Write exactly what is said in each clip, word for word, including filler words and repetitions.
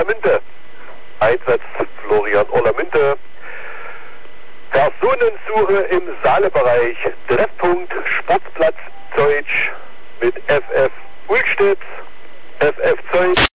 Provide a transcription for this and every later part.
Orlamünde. Einsatz Florian Orlamünde. Personensuche im Saalebereich. Treffpunkt Sportplatz Zeutsch mit F F Ulstedt, F F Zeutsch.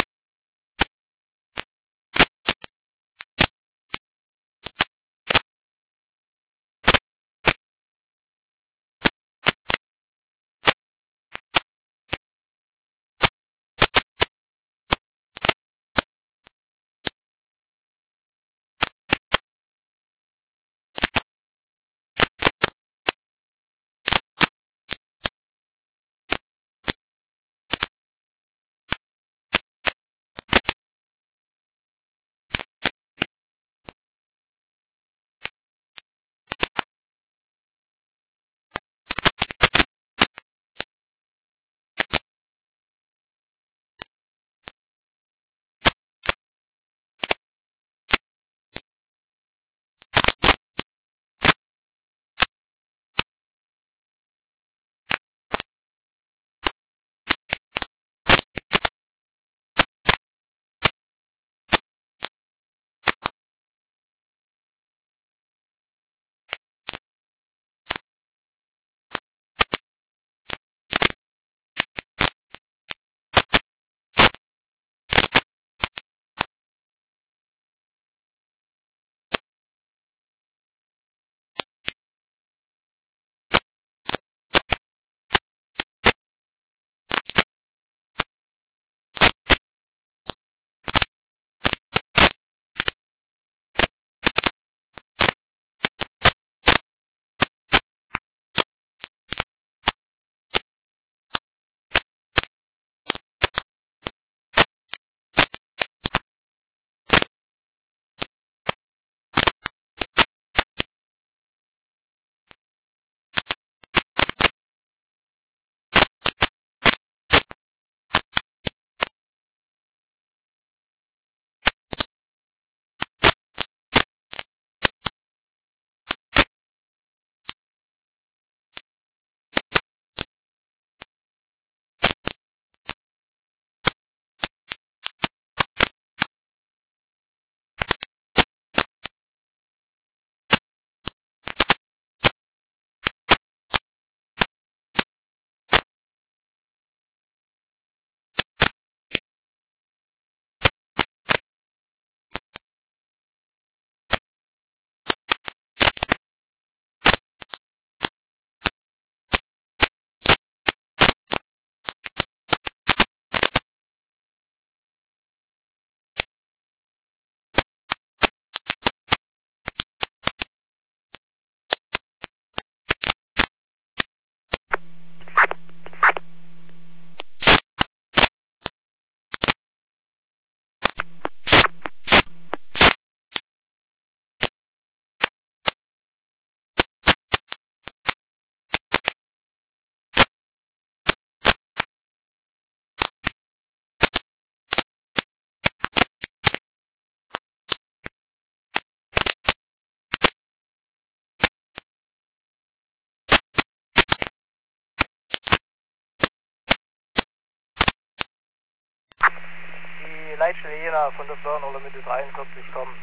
Leitstelle Jena von der Florian Orlamünde dreiundvierzig kommen.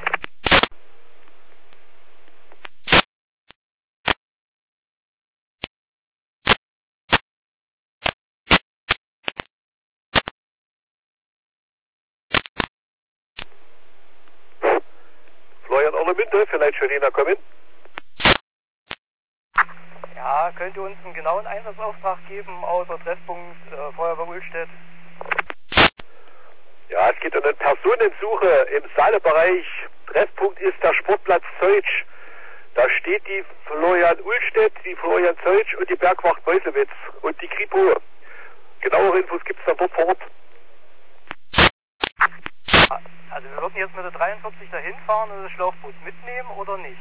Florian Orlamünde für Leitstelle Jena kommen. Ja, könnt ihr uns einen genauen Einsatzauftrag geben, außer Treffpunkt äh, Feuerwehr Ulstedt? Ja, es geht um eine Personensuche im Saalebereich. Treffpunkt ist der Sportplatz Zeutsch. Da steht die Florian Ulstedt, die Florian Zeutsch und die Bergwacht Meuselwitz und die Kripo. Genauere Infos gibt es dann dort vor Ort. Also wir würden jetzt mit der dreiundvierzig dahin fahren und das Schlauchboot mitnehmen oder nicht?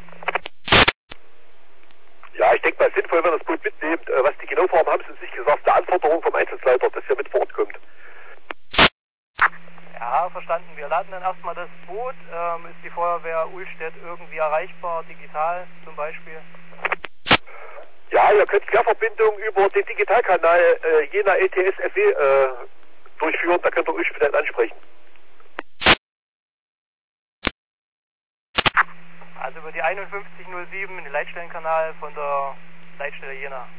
Ja, ich denke mal sinnvoll, wenn ihr das Boot mitnehmt. Was die genau vorhaben, haben sie uns nicht gesagt. Der Anforderung vom Einsatzleiter, dass er mit vor Ort kommt. Ja, verstanden. Wir laden dann erstmal das Boot. Ähm, ist die Feuerwehr Ulstedt irgendwie erreichbar, digital zum Beispiel? Ja, ihr könnt Querverbindung über den Digitalkanal äh, Jena E T S F W äh, durchführen. Da könnt ihr Ulstedt ansprechen. Also über die einundfünfzig null sieben in den Leitstellenkanal von der Leitstelle Jena.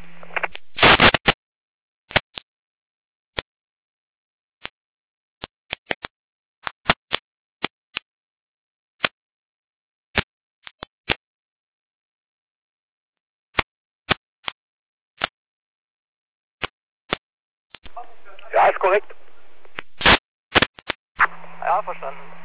Ja, ist korrekt. Ja, verstanden.